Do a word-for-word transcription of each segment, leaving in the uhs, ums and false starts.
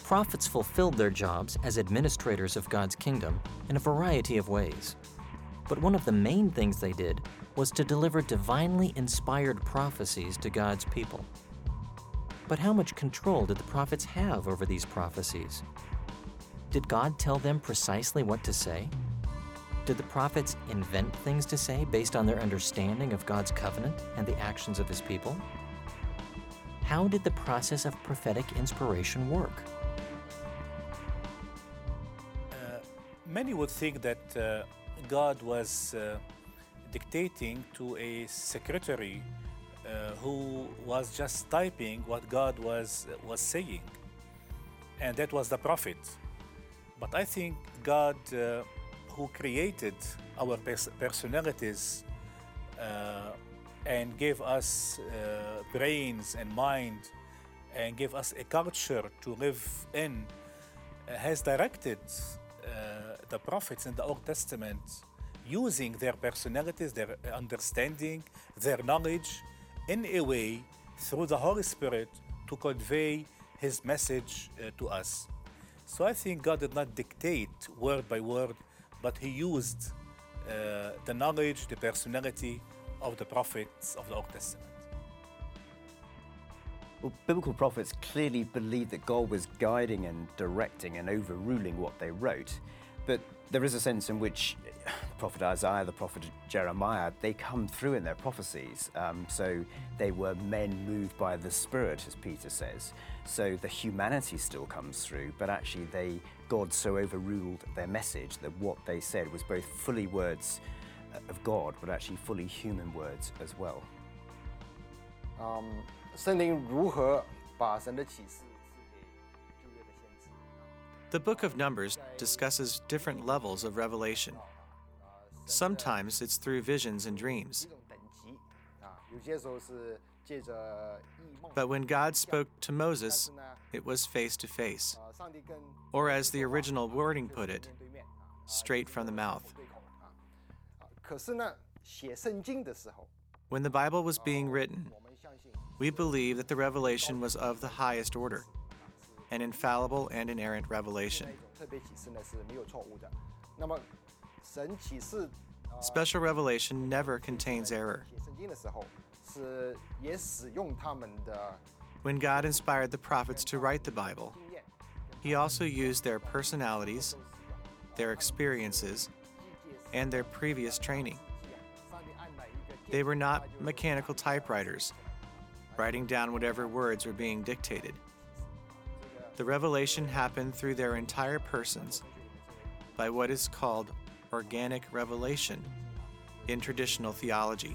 prophets fulfilled their jobs as administrators of God's kingdom in a variety of ways. But one of the main things they did was to deliver divinely inspired prophecies to God's people. But how much control did the prophets have over these prophecies? Did God tell them precisely what to say? Did the prophets invent things to say based on their understanding of God's covenant and the actions of His people? How did the process of prophetic inspiration work? Uh, many would think that uh, God was uh, dictating to a secretary uh, who was just typing what God was, was saying, and that was the prophet. But I think God, uh, who created our pers- personalities uh, and gave us uh, brains and mind and gave us a culture to live in, uh, has directed uh, the prophets in the Old Testament using their personalities, their understanding, their knowledge in a way through the Holy Spirit to convey His message uh, to us. So I think God did not dictate word by word, but He used uh, the knowledge, the personality of the prophets of the Old Testament. Well, biblical prophets clearly believed that God was guiding and directing and overruling what they wrote, but there is a sense in which the prophet Isaiah, the prophet Jeremiah, they come through in their prophecies. Um, so they were men moved by the Spirit, as Peter says. So the humanity still comes through, but actually they, God so overruled their message that what they said was both fully words of God, but actually fully human words as well. Um, 圣灵如何把神的启示赐给旧约的先知？ The book of Numbers discusses different levels of revelation. Sometimes it's through visions and dreams. 一种等级啊，有些时候是借着异梦。 But when God spoke to Moses, it was face to face, 啊，上帝跟 or as the original wording put it, 面对面啊， straight from the mouth. 口对口啊。啊，可是呢，写圣经的时候， When the Bible was being written, 我们相信 we believe that the revelation was of the highest order, an infallible and inerrant revelation. 那一种特别启示呢是没有错误的。那么神启示 Special revelation never contains error. 写圣经的时候，是也使用他们的 When God inspired the prophets to write the Bible, 经验， He also used their personalities, their experiences, and their previous training. 上帝按了一个 They were not mechanical typewriters, writing down whatever words were being dictated. The revelation happened through their entire persons by what is called organic revelation in traditional theology.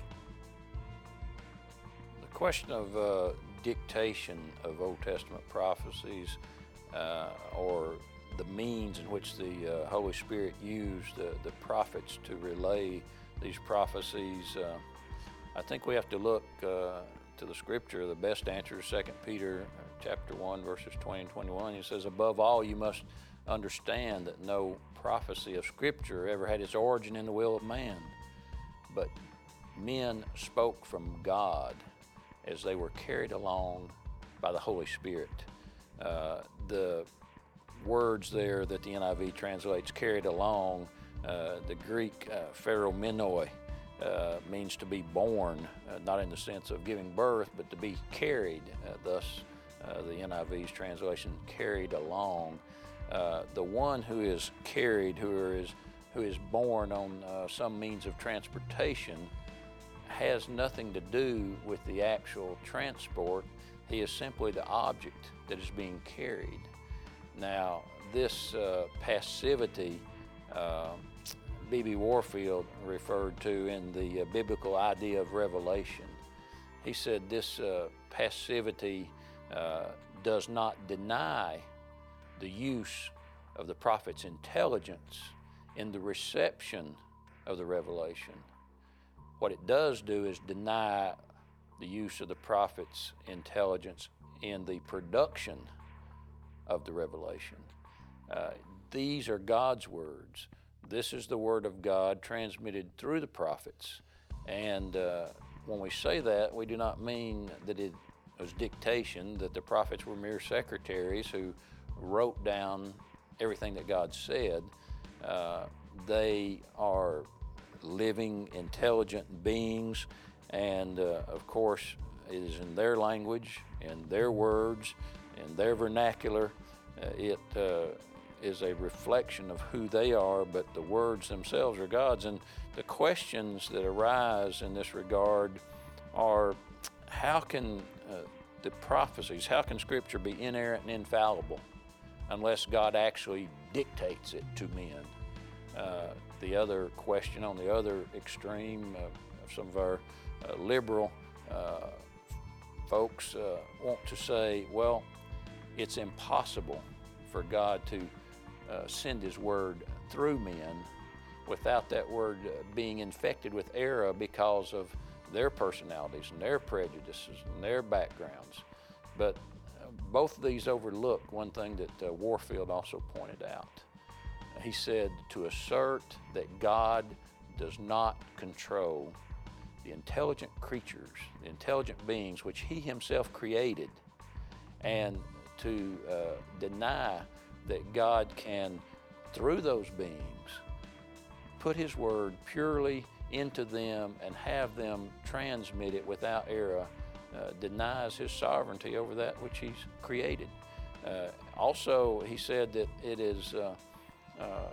The question of uh, dictation of Old Testament prophecies uh, or the means in which the uh, Holy Spirit used the, the prophets to relay these prophecies, uh, I think we have to look uh, to the Scripture. The best answer is Second Peter chapter one, verses twenty and twenty-one. It says, above all, you must understand that no prophecy of Scripture ever had its origin in the will of man, but men spoke from God as they were carried along by the Holy Spirit. Uh, the words there that the N I V translates carried along, uh, the Greek uh, pheromenoi, uh, means to be born, uh, not in the sense of giving birth, but to be carried. Uh, thus, uh, the N I V's translation, carried along. Uh, the one who is carried, who is, who is born on uh, some means of transportation, has nothing to do with the actual transport. He is simply the object that is being carried. Now, this uh, passivity, uh, B B Warfield referred to in the uh, biblical idea of revelation. He said this uh, passivity uh, does not deny the use of the prophet's intelligence in the reception of the revelation. What it does do is deny the use of the prophet's intelligence in the production of the revelation. Uh, these are God's words. This is the word of God transmitted through the prophets. And uh, when we say that, we do not mean that it was dictation, that the prophets were mere secretaries who wrote down everything that God said. Uh, they are living, intelligent beings, and uh, of course it is in their language, in their words, in their vernacular. Uh, it uh, is a reflection of who they are, but the words themselves are God's. And the questions that arise in this regard are, how can uh, the prophecies, how can Scripture be inerrant and infallible unless God actually dictates it to men? Uh, the other question on the other extreme uh, of some of our uh, liberal uh, folks uh, want to say, well, it's impossible for God to uh, send His Word through men without that Word uh, being infected with error because of their personalities and their prejudices and their backgrounds. But uh, both of these overlook one thing that uh, Warfield also pointed out. He said to assert that God does not control the intelligent creatures, the intelligent beings which He Himself created, and to uh, deny that God can, through those beings, put His Word purely into them and have them transmit it without error, uh, denies His sovereignty over that which He's created. Uh, also, he said that it is uh, uh,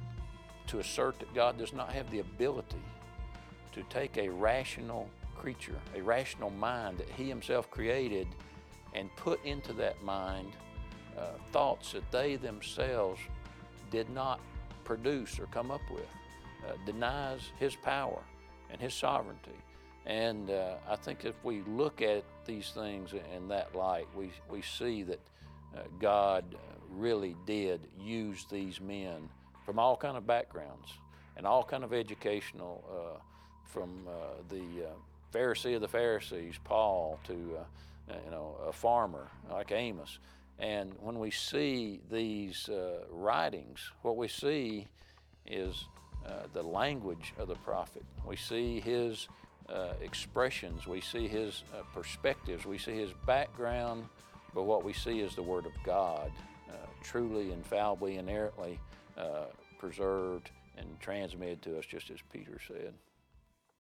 to assert that God does not have the ability to take a rational creature, a rational mind that He Himself created, and put into that mind uh, thoughts that they themselves did not produce or come up with. Uh, denies His power and His sovereignty. And uh, I think if we look at these things in that light, we, we see that uh, God really did use these men from all kind of backgrounds and all kind of educational, uh, from uh, the uh, Pharisee of the Pharisees, Paul, to uh, you know, a farmer like Amos. And when we see these uh, writings, what we see is uh, the language of the prophet. We see his uh, expressions, we see his uh, perspectives, we see his background, but what we see is the Word of God, uh, truly, infallibly, inerrantly uh, preserved and transmitted to us, just as Peter said.